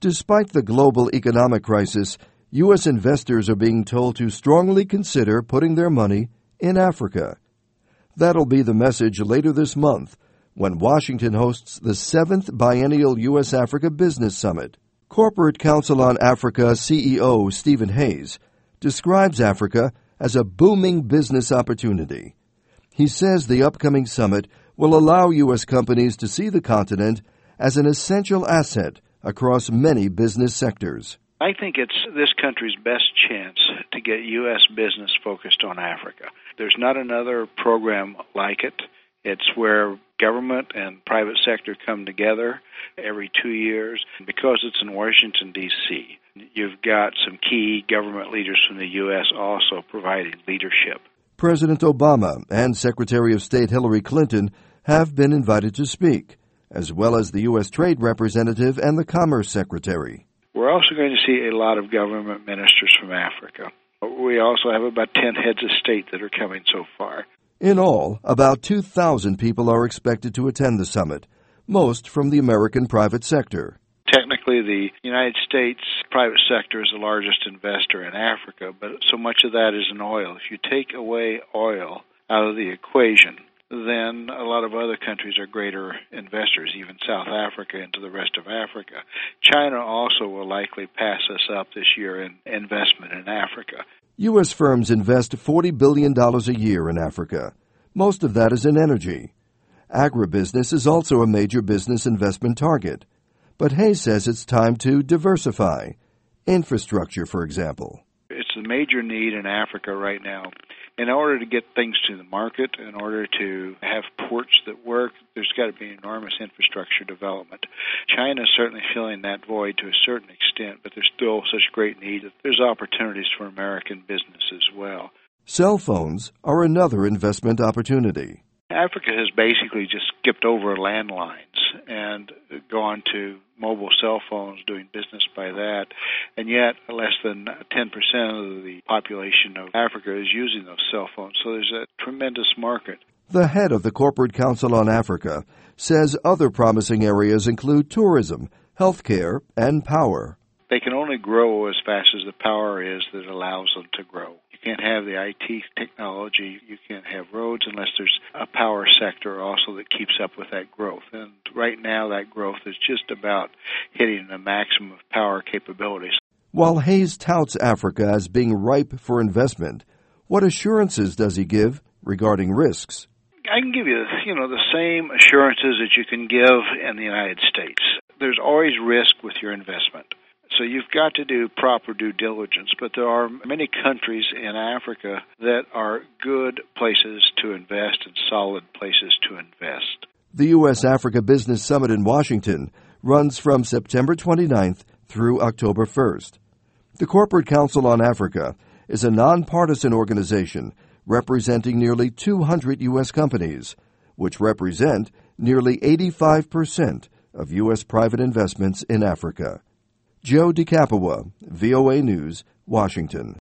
Despite the global economic crisis, U.S. investors are being told to strongly consider putting their money in Africa. That'll be the message later this month when Washington hosts the 7th Biennial U.S.-Africa Business Summit. Corporate Council on Africa CEO Stephen Hayes describes Africa as a booming business opportunity. He says the upcoming summit will allow U.S. companies to see the continent as an essential asset across many business sectors. I think it's this country's best chance to get U.S. business focused on Africa. There's not another program like it. It's where government and private sector come together every 2 years. Because it's in Washington, D.C., you've got some key government leaders from the U.S. also providing leadership. President Obama and Secretary of State Hillary Clinton have been invited to speak, as well as the U.S. Trade Representative and the Commerce Secretary. We're also going to see a lot of government ministers from Africa. We also have about 10 heads of state that are coming so far. In all, about 2,000 people are expected to attend the summit, most from the American private sector. Technically, the United States private sector is the largest investor in Africa, but so much of that is in oil. If you take away oil out of the equation, then a lot of other countries are greater investors, even South Africa into the rest of Africa. China also will likely pass us up this year in investment in Africa. U.S. firms invest $40 billion a year in Africa. Most of that is in energy. Agribusiness is also a major business investment target. But Hayes says it's time to diversify. Infrastructure, for example. It's a major need in Africa right now. In order to get things to the market, in order to have ports that work, there's got to be enormous infrastructure development. China is certainly filling that void to a certain extent, but there's still such great need that there's opportunities for American business as well. Cell phones are another investment opportunity. Africa has basically just skipped over landlines and gone to mobile cell phones, doing business by that, and yet less than 10% of the population of Africa is using those cell phones, so there's a tremendous market. The head of the Corporate Council on Africa says other promising areas include tourism, healthcare, and power. They can only grow as fast as the power is that allows them to grow. You can't have the IT technology, you can't have roads unless there's a power sector also that keeps up with that growth. And right now that growth is just about hitting the maximum of power capabilities. While Hayes touts Africa as being ripe for investment, what assurances does he give regarding risks? I can give you, the same assurances that you can give in the United States. There's always risk with your investment. So you've got to do proper due diligence, but there are many countries in Africa that are good places to invest and solid places to invest. The U.S.-Africa Business Summit in Washington runs from September 29th through October 1st. The Corporate Council on Africa is a nonpartisan organization representing nearly 200 U.S. companies, which represent nearly 85% of U.S. private investments in Africa. Joe DeCapua, VOA News, Washington.